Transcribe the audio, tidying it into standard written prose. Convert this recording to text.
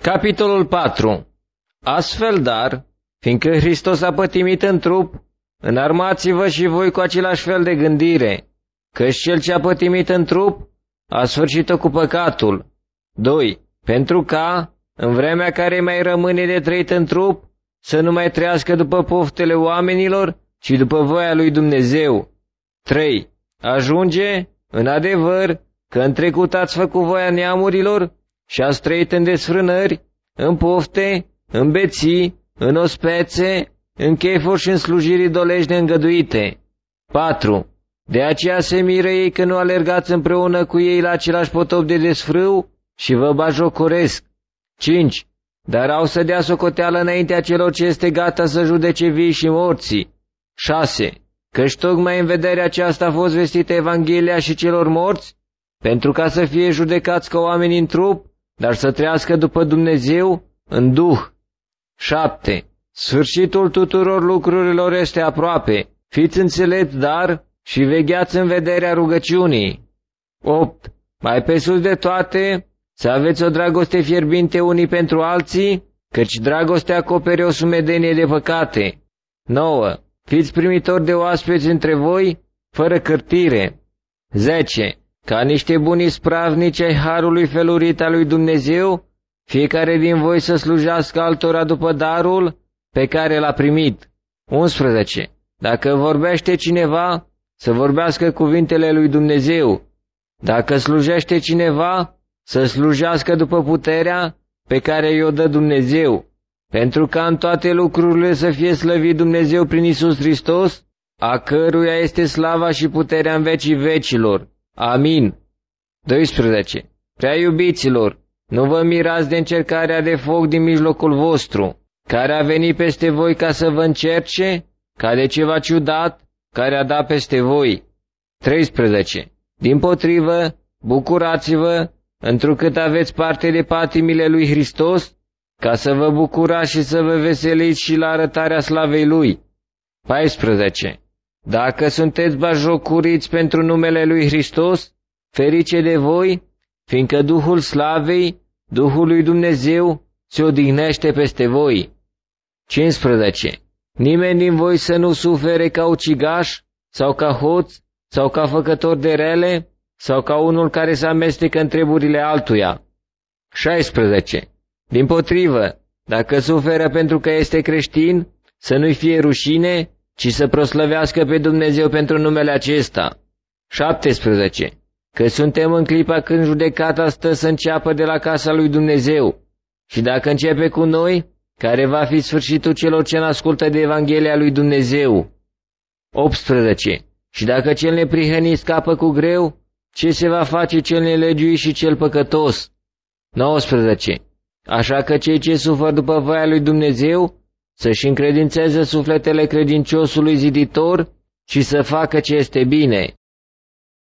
Capitolul 4. Astfel, dar, fiindcă Hristos a pătimit în trup, înarmați-vă și voi cu același fel de gândire, căci cel ce a pătimit în trup a sfârșit-o cu păcatul. 2. Pentru ca, în vremea care mai rămâne de trăit în trup, să nu mai trăiască după poftele oamenilor, ci după voia lui Dumnezeu. 3. Ajunge, în adevăr, că în trecut ați făcut voia neamurilor și ați trăit în desfrânări, în pofte, în beții, în ospețe, în chefuri și în slujiri idolești neîngăduite. 4. De aceea se miră ei că nu alergați împreună cu ei la același potop de desfrâu și vă bajocoresc. 5. Dar au să dea socoteală înaintea celor ce este gata să judece vii și morții. 6. Căci tocmai în vederea aceasta a fost vestită Evanghelia și celor morți, pentru ca să fie judecați ca oameni în trup, dar să trăiască după Dumnezeu în duh. 7. Sfârșitul tuturor lucrurilor este aproape. Fiți înțelepți, dar, și vegheați în vederea rugăciunii. 8. Mai pe sus de toate, să aveți o dragoste fierbinte unii pentru alții, căci dragostea acopere o sumedenie de păcate. 9. Fiți primitori de oaspeți între voi, fără cârtire. 10. Ca niște buni spravnici ai harului felurit al lui Dumnezeu, fiecare din voi să slujească altora după darul pe care l-a primit. 11. Dacă vorbește cineva, să vorbească cuvintele lui Dumnezeu. Dacă slujește cineva, să slujească după puterea pe care i-o dă Dumnezeu, pentru ca în toate lucrurile să fie slăvit Dumnezeu prin Iisus Hristos, a căruia este slava și puterea în vecii vecilor. Amin. 12. Prea iubiților, nu vă mirați de încercarea de foc din mijlocul vostru, care a venit peste voi ca să vă încerce, ca de ceva ciudat, care a dat peste voi. 13. Dimpotrivă, bucurați-vă, întrucât aveți parte de patimile lui Hristos, ca să vă bucurați și să vă veseliți și la arătarea slavei Lui. 14. Dacă sunteți batjocoriți pentru numele lui Hristos, ferice de voi, fiindcă Duhul Slavei, Duhul lui Dumnezeu, se odihnește peste voi. 15. Nimeni din voi să nu sufere ca ucigaș, sau ca hoț, sau ca făcător de rele, sau ca unul care se amestecă în treburile altuia. 16. Dimpotrivă, dacă suferă pentru că este creștin, să nu-i fie rușine, ci să proslăvească pe Dumnezeu pentru numele acesta. 17. Că suntem în clipa când judecata stă să înceapă de la casa lui Dumnezeu. Și dacă începe cu noi, care va fi sfârșitul celor ce n-ascultă de Evanghelia lui Dumnezeu. 18. Și dacă cel neprihănit scapă cu greu, ce se va face cel nelegiuit și cel păcătos? 19. Așa că cei ce suferă după voia lui Dumnezeu să-și încredințeze sufletele credinciosului ziditor și să facă ce este bine.